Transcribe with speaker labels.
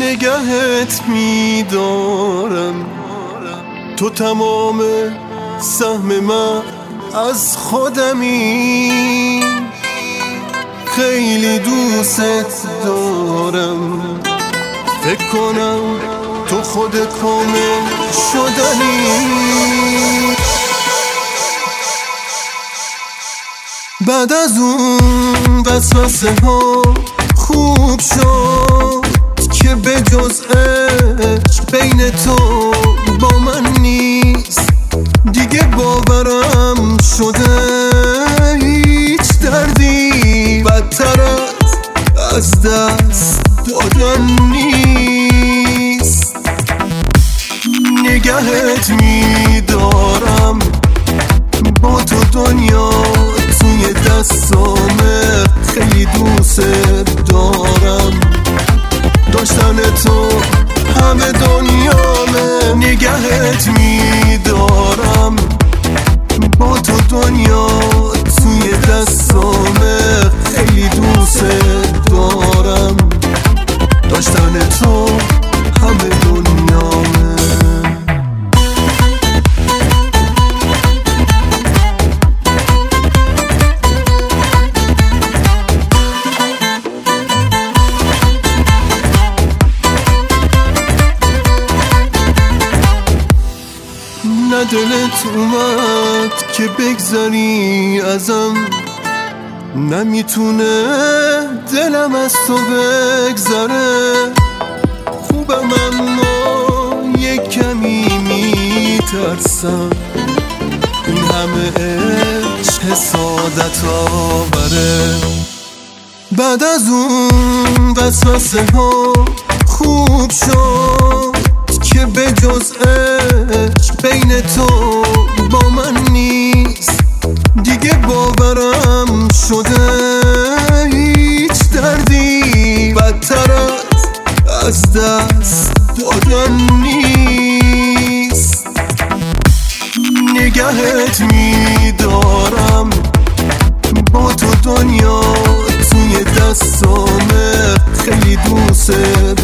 Speaker 1: نگهت میدارم، تو تمام سهم من از خودمی، خیلی دوست دارم، فکر کنم تو خود کامل شدنی. بعد از اون وسوسه ها خوب شد که به جز عشق بین تو با من نیست، دیگه باورم شده هیچ دردی بدتر از دست دادن نیست. نگهت میدارم، با تو دنیا توی دستامه، خیلی دوست دارم، داشتن تو همه دنیامه. نگهت میدارم، با تو دنیا توی دستامه، خیلی دوست دارم، داشتن تو همه دنیامه. نه دلت اومد که بگذری ازم، نمیتونه دلم از تو بگذره، خوبم اما یک کمی میترسم، این همه عشق حسادت آوره. بعد از اون وسوسه ها خوب شد که به جز عشق بین تو با من نیست، دیگه باورم شده هیچ دردی بدتر از دست دادن نیست. نگهت میدارم، با تو دنیا توی دستامه، خیلی دوست